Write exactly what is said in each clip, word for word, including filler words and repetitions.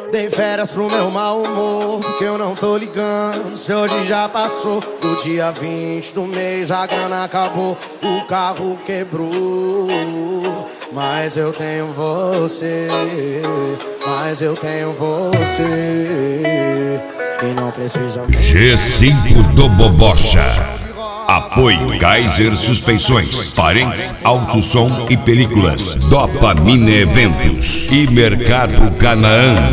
Dei férias pro meu mau humor, porque eu não tô ligando se hoje já passou. Do dia vinte do mês a grana acabou, o carro quebrou. Mas eu tenho você, mas eu tenho você. E não precisa mais. G cinco do Bobocha. Apoio Kaiser Suspensões, Parentes, Alto Som e Películas, Dopamina Eventos e Mercado Canaã.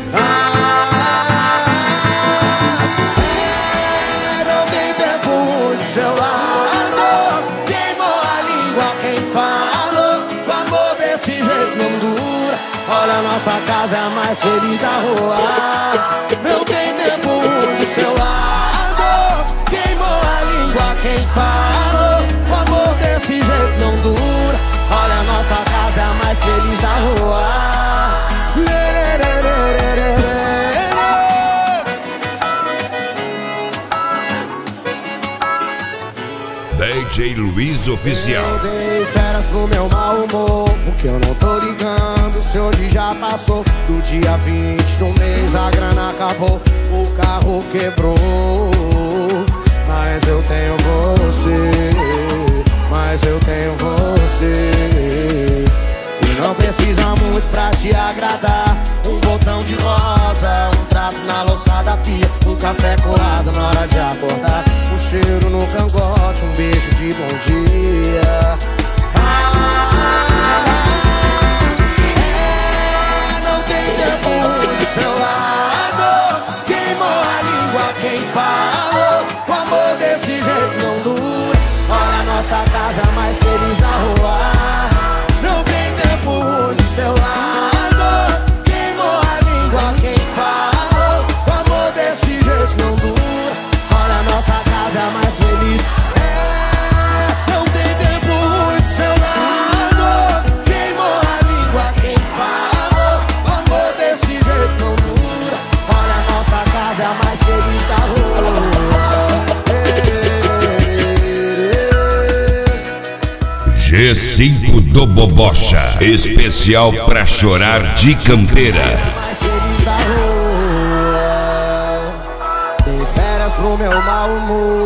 É, não tem tempo do seu lado. Queimou a língua quem falou. O amor desse jeito não dura. Olha, nossa casa é a mais feliz da rua. Não tem tempo do seu lado. Queimou a língua quem falou. O amor desse jeito não dura. Olha, nossa casa é a mais feliz da rua. D J Luiz Oficial. Eu dei férias pro meu mau humor, porque eu não tô ligando se hoje já passou. Do dia vinte do mês a grana acabou, o carro quebrou. Mas eu tenho você, mas eu tenho você. E não precisa muito pra te agradar. Um botão de rosa, um trato na louça da pia, um café colado na hora de acordar, um cheiro no cangote, um beijo de bom dia. Ah, é, não tem tempo do seu lado. Queimou a língua quem falou. O amor desse jeito não dura. Olha, a nossa casa mais feliz na rua. Não tem tempo ruim do seu lado. Queimou a língua quem falou. O amor desse jeito não dura. Olha, a nossa casa é a mais feliz. É, não tem tempo ruim do seu lado. Queimou a língua quem falou. O amor desse jeito não dura. Olha, a nossa casa é a mais feliz da rua. G cinco do Bobocha, especial pra chorar de canteira. Mais feliz da rua. Dei férias pro meu mau humor.